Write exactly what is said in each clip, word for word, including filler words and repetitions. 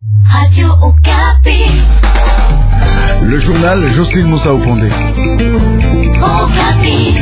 Radio Okapi. Le journal Jocelyne Moussa Okondé. Okapi.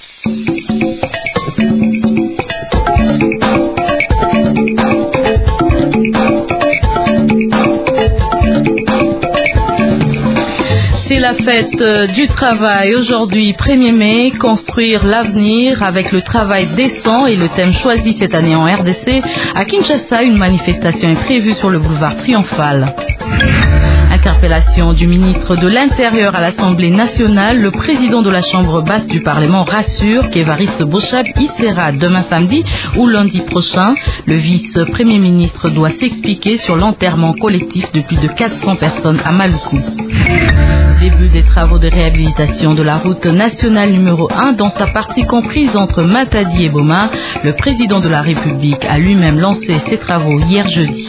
C'est la fête du travail aujourd'hui, premier mai, construire l'avenir avec le travail décent et le thème choisi cette année en R D C. À Kinshasa, une manifestation est prévue sur le boulevard Triomphal. Interpellation du ministre de l'Intérieur à l'Assemblée nationale. Le président de la Chambre basse du Parlement rassure qu'Évariste Bochab y sera demain samedi ou lundi prochain. Le vice-premier ministre doit s'expliquer sur l'enterrement collectif de plus de quatre cents personnes à Maluku. Début des travaux de réhabilitation de la route nationale numéro un dans sa partie comprise entre Matadi et Boma. Le président de la République a lui-même lancé ses travaux hier jeudi.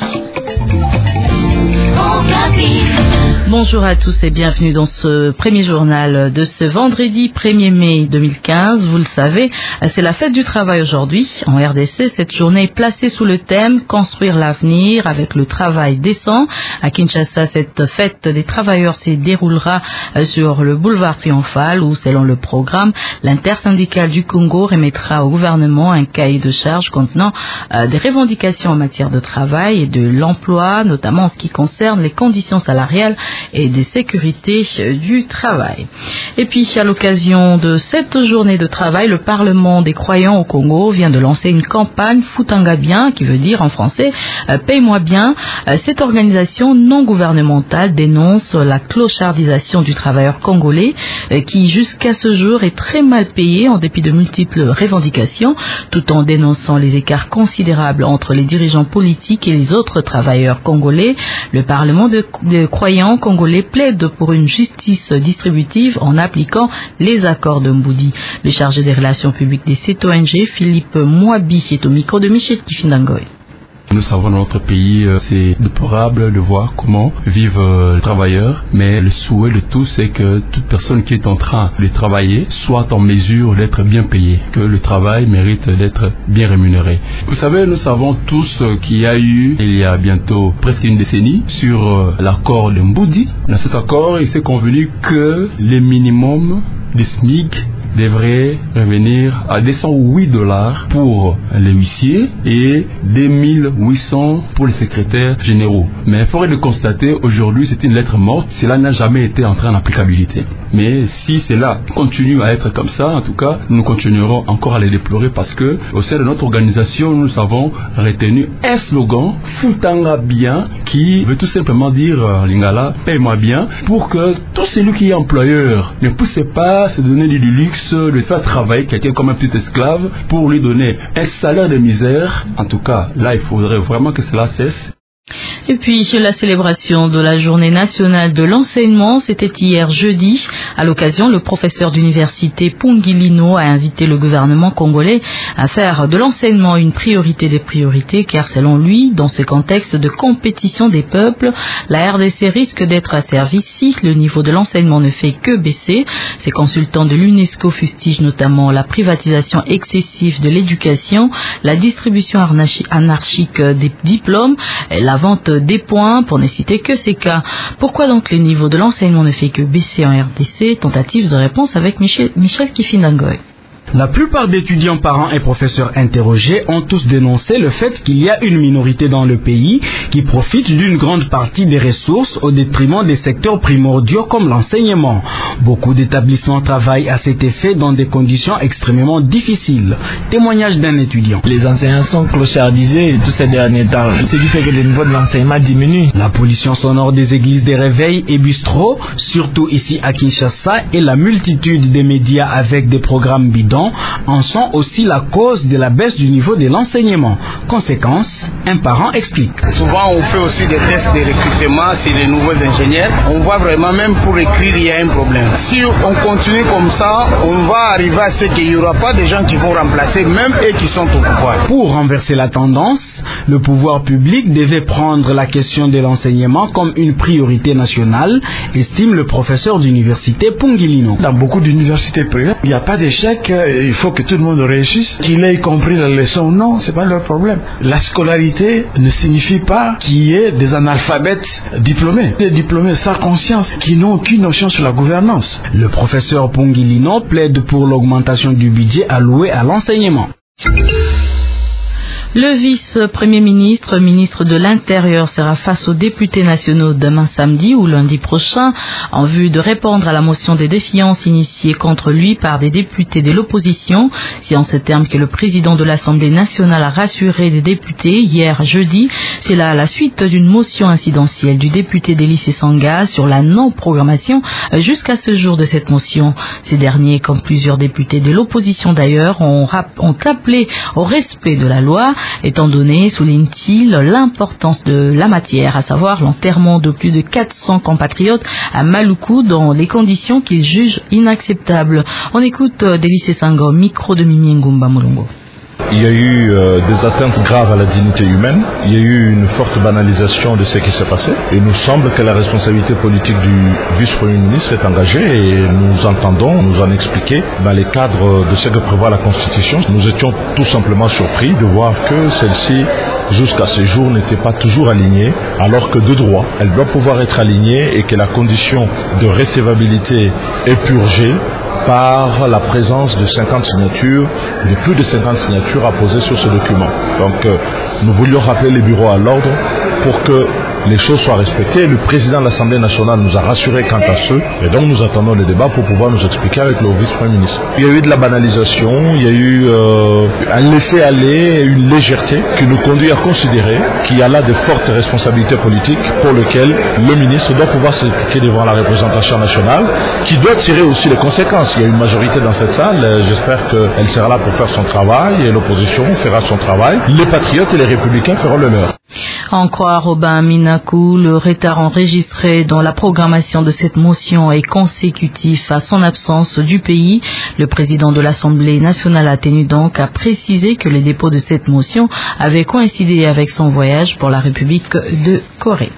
Bonjour à tous et bienvenue dans ce premier journal de ce vendredi premier mai deux mille quinze. Vous le savez, c'est la fête du travail aujourd'hui. En R D C, cette journée est placée sous le thème « Construire l'avenir avec le travail décent ». À Kinshasa, cette fête des travailleurs se déroulera sur le boulevard Triomphal où, selon le programme, l'intersyndicale du Congo remettra au gouvernement un cahier de charges contenant des revendications en matière de travail et de l'emploi, notamment en ce qui concerne les conditions salariales et des sécurités du travail. Et puis, à l'occasion de cette journée de travail, le Parlement des croyants au Congo vient de lancer une campagne Futanga bien, qui veut dire en français euh, paye-moi bien. Euh, cette organisation non gouvernementale dénonce la clochardisation du travailleur congolais euh, qui jusqu'à ce jour est très mal payé en dépit de multiples revendications, tout en dénonçant les écarts considérables entre les dirigeants politiques et les autres travailleurs congolais. Le Parlement de, de croyants congolais plaide pour une justice distributive en appliquant les accords de Mboudi. Le chargé des relations publiques des C T O N G, Philippe Mouabi, est au micro de Michel Kifindangoy. Nous savons dans notre pays, c'est déplorable de voir comment vivent les travailleurs, mais le souhait de tous, c'est que toute personne qui est en train de travailler soit en mesure d'être bien payée, que le travail mérite d'être bien rémunéré. Vous savez, nous savons tous qu'il y a eu, il y a bientôt presque une décennie, sur l'accord de Mboudi. Dans cet accord, il s'est convenu que les minimums des S M I C devrait revenir à deux cent huit dollars pour les huissiers et deux mille huit cents pour les secrétaires généraux. Mais il faudrait le constater, aujourd'hui c'est une lettre morte, cela n'a jamais été entré en applicabilité. Mais si cela continue à être comme ça, en tout cas, nous continuerons encore à les déplorer parce que au sein de notre organisation, nous avons retenu un slogan, Futanga bien, qui veut tout simplement dire, Lingala, paye-moi bien, pour que tout celui qui est employeur ne pousse pas à se donner du luxe de faire travailler quelqu'un comme un petit esclave pour lui donner un salaire de misère. En tout cas, là, il faudrait vraiment que cela cesse. Et puis, la célébration de la journée nationale de l'enseignement, c'était hier jeudi. À l'occasion, le professeur d'université Pungilino a invité le gouvernement congolais à faire de l'enseignement une priorité des priorités, car selon lui, dans ce contexte de compétition des peuples, la R D C risque d'être asservie si le niveau de l'enseignement ne fait que baisser. Ces consultants de l'UNESCO fustigent notamment la privatisation excessive de l'éducation, la distribution anarchique des diplômes, la vente des points, pour ne citer que ces cas. Pourquoi donc le niveau de l'enseignement ne fait que baisser en R D C? Tentative de réponse avec Michel, Michel Kifindangoy. La plupart d'étudiants, parents et professeurs interrogés ont tous dénoncé le fait qu'il y a une minorité dans le pays qui profite d'une grande partie des ressources au détriment des secteurs primordiaux comme l'enseignement. Beaucoup d'établissements travaillent à cet effet dans des conditions extrêmement difficiles. Témoignage d'un étudiant. Les enseignants sont clochardisés tous ces derniers temps, ce qui fait que le niveau de l'enseignement diminue. La pollution sonore des églises des réveils et bistrots, surtout ici à Kinshasa, et la multitude des médias avec des programmes bidons en sont aussi la cause de la baisse du niveau de l'enseignement. Conséquence, un parent explique. Souvent on fait aussi des tests de recrutement sur les nouveaux ingénieurs. On voit vraiment même pour écrire il y a un problème. Si on continue comme ça, on va arriver à ce qu'il n'y aura pas de gens qui vont remplacer même eux qui sont au pouvoir. Pour renverser la tendance, Le pouvoir public devait prendre la question de l'enseignement comme une priorité nationale, estime le professeur d'université Pungilino. Dans beaucoup d'universités privées, il n'y a pas d'échec, il faut que tout le monde réussisse, qu'il ait compris la leçon ou non, c'est pas leur problème. La scolarité ne signifie pas qu'il y ait des analphabètes diplômés, des diplômés sans conscience, qui n'ont aucune notion sur la gouvernance. Le professeur Pungilino plaide pour l'augmentation du budget alloué à l'enseignement. Le vice-premier ministre, ministre de l'Intérieur, sera face aux députés nationaux demain samedi ou lundi prochain en vue de répondre à la motion des défiances initiée contre lui par des députés de l'opposition. C'est en ces termes que le président de l'Assemblée nationale a rassuré des députés hier jeudi. C'est là la suite d'une motion incidentielle du député d'Hélice Sanga sur la non-programmation jusqu'à ce jour de cette motion. Ces derniers, comme plusieurs députés de l'opposition d'ailleurs, ont, ont appelé au respect de la loi, étant donné, souligne-t-il, l'importance de la matière, à savoir l'enterrement de plus de quatre cents compatriotes à Maluku dans les conditions qu'ils jugent inacceptables. On écoute Délice Sanga au micro de Mimi Ngumba Mulongo. Il y a eu euh, des atteintes graves à la dignité humaine, il y a eu une forte banalisation de ce qui s'est passé. Il nous semble que la responsabilité politique du vice-premier ministre est engagée et nous entendons nous en expliquer dans les cadres de ce que prévoit la Constitution. Nous étions tout simplement surpris de voir que celle-ci, jusqu'à ce jour, n'était pas toujours alignée, alors que de droit, elle doit pouvoir être alignée et que la condition de recevabilité est purgée par la présence de cinquante signatures, de plus de cinquante signatures apposées sur ce document. Donc euh, nous voulions rappeler les bureaux à l'ordre pour que les choses soient respectées. Le président de l'Assemblée nationale nous a rassurés quant à ce, et donc nous attendons le débat pour pouvoir nous expliquer avec le vice-premier ministre. Il y a eu de la banalisation, il y a eu euh, un laisser-aller, une légèreté qui nous conduit à considérer qu'il y a là de fortes responsabilités politiques pour lesquelles le ministre doit pouvoir s'expliquer devant la représentation nationale, qui doit tirer aussi les conséquences. Il y a une majorité dans cette salle, j'espère qu'elle sera là pour faire son travail, et l'opposition fera son travail. Les patriotes et les républicains feront le leur. En croire Robin Minakou, le retard enregistré dans la programmation de cette motion est consécutif à son absence du pays. Le président de l'Assemblée nationale a tenu donc à préciser que les dépôts de cette motion avaient coïncidé avec son voyage pour la République de Corée.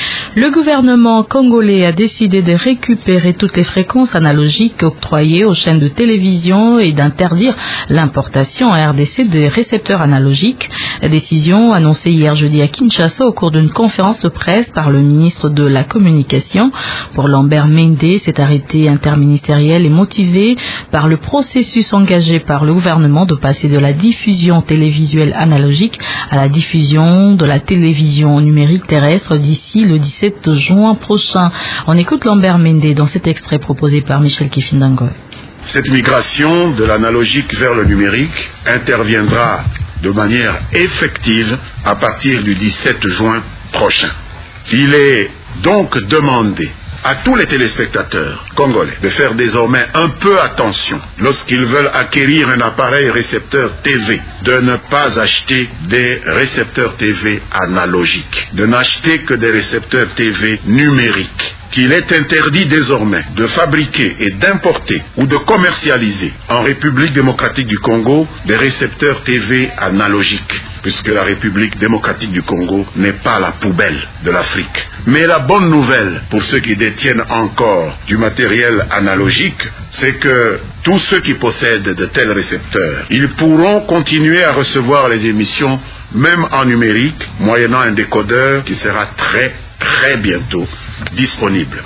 Le gouvernement congolais a décidé de récupérer toutes les fréquences analogiques octroyées aux chaînes de télévision et d'interdire l'importation en R D C des récepteurs analogiques. La décision annoncée hier jeudi à Kinshasa au cours d'une conférence de presse par le ministre de la Communication. Pour Lambert Mende, cet arrêté interministériel est motivé par le processus engagé par le gouvernement de passer de la diffusion télévisuelle analogique à la diffusion de la télévision numérique terrestre d'ici le dix-sept juin prochain. On écoute Lambert Mende dans cet extrait proposé par Michel Kifindangoy. Cette migration de l'analogique vers le numérique interviendra de manière effective à partir du dix-sept juin prochain. Il est donc demandé à tous les téléspectateurs congolais de faire désormais un peu attention lorsqu'ils veulent acquérir un appareil récepteur T V, de ne pas acheter des récepteurs T V analogiques, de n'acheter que des récepteurs T V numériques, qu'il est interdit désormais de fabriquer et d'importer ou de commercialiser en République démocratique du Congo des récepteurs T V analogiques, puisque la République démocratique du Congo n'est pas la poubelle de l'Afrique. Mais la bonne nouvelle pour ceux qui détiennent encore du matériel analogique, c'est que tous ceux qui possèdent de tels récepteurs, ils pourront continuer à recevoir les émissions même en numérique, moyennant un décodeur qui sera très très bientôt disponible.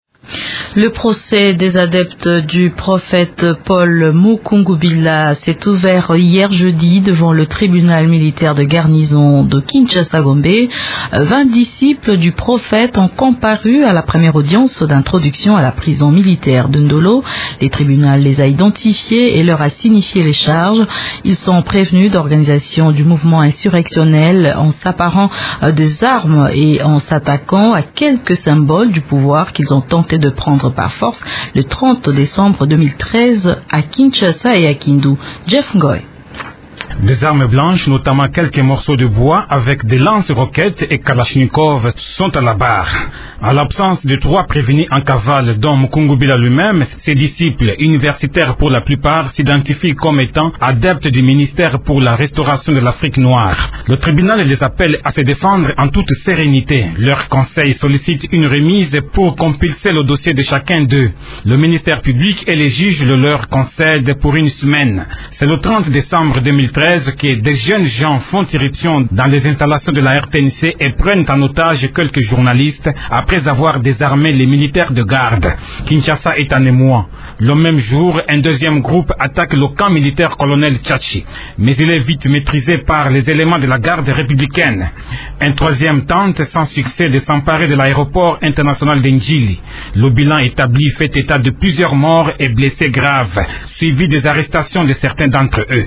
Le procès des adeptes du prophète Paul Mukungubila s'est ouvert hier jeudi devant le tribunal militaire de garnison de Kinshasa-Gombe. vingt disciples du prophète ont comparu à la première audience d'introduction à la prison militaire de Ndolo. Les tribunaux les a identifiés et leur a signifié les charges. Ils sont prévenus d'organisation du mouvement insurrectionnel en s'apparant des armes et en s'attaquant à quelques symboles du pouvoir qu'ils ont tenté de prendre par force le trente décembre deux mille treize à Kinshasa et à Kindu. Jeff Ngoy. Des armes blanches, notamment quelques morceaux de bois avec des lance-roquettes et Kalachnikov, sont à la barre. En l'absence de trois prévenus en cavale, dont Mukungubila lui-même, ses disciples, universitaires pour la plupart, s'identifient comme étant adeptes du ministère pour la restauration de l'Afrique noire. Le tribunal les appelle à se défendre en toute sérénité. Leur conseil sollicite une remise pour compulser le dossier de chacun d'eux. Le ministère public et les juges le leur concèdent pour une semaine. C'est le trente décembre deux mille treize que des jeunes gens font irruption dans les installations de la R T N C et prennent en otage quelques journalistes après avoir désarmé les militaires de garde. Kinshasa est en émoi. Le même jour, un deuxième groupe attaque le camp militaire colonel Tchachi, mais il est vite maîtrisé par les éléments de la garde républicaine. Un troisième tente sans succès de s'emparer de l'aéroport international d'Ndjili. Le bilan établi fait état de plusieurs morts et blessés graves, suivi des arrestations de certains d'entre eux.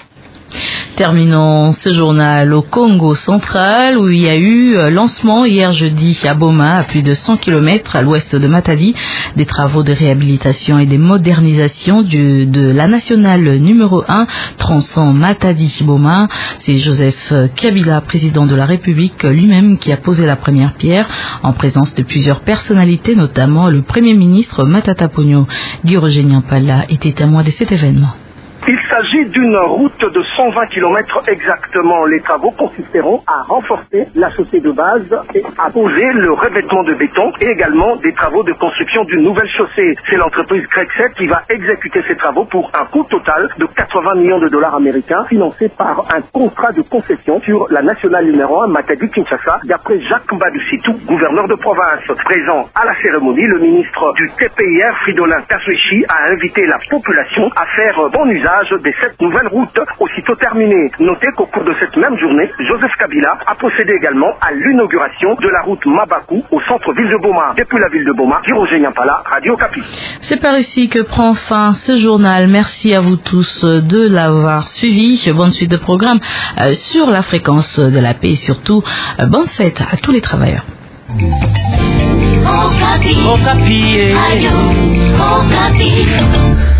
Terminons ce journal au Congo central où il y a eu lancement hier jeudi à Boma, à plus de cent kilomètres à l'ouest de Matadi, des travaux de réhabilitation et de modernisation du, de la nationale numéro un, tronçon Matadi-Boma. C'est Joseph Kabila, président de la République lui-même, qui a posé la première pierre en présence de plusieurs personnalités, notamment le Premier ministre Matata Ponyo. Guy Roger Nyampala était témoin de cet événement. Il s'agit d'une route de cent vingt kilomètres exactement. Les travaux consisteront à renforcer la chaussée de base et à poser le revêtement de béton et également des travaux de construction d'une nouvelle chaussée. C'est l'entreprise Grexet qui va exécuter ces travaux pour un coût total de quatre-vingts millions de dollars américains financé par un contrat de concession sur la nationale numéro un Matadi-Kinshasa d'après Jacques Mbadoussitou, gouverneur de province. Présent à la cérémonie, le ministre du T P I R, Fridolin Kaswechi, a invité la population à faire bon usage de cette nouvelle route aussitôt terminée. Notez qu'au cours de cette même journée, Joseph Kabila a procédé également à l'inauguration de la route Mabakou au centre-ville de Boma. Depuis la ville de Boma, Guy Roger Nyampala, Radio Okapi. C'est par ici que prend fin ce journal. Merci à vous tous de l'avoir suivi. Bonne suite de programme sur la fréquence de la paix et surtout bonne fête à tous les travailleurs. Okapi. Okapi. Radio Okapi.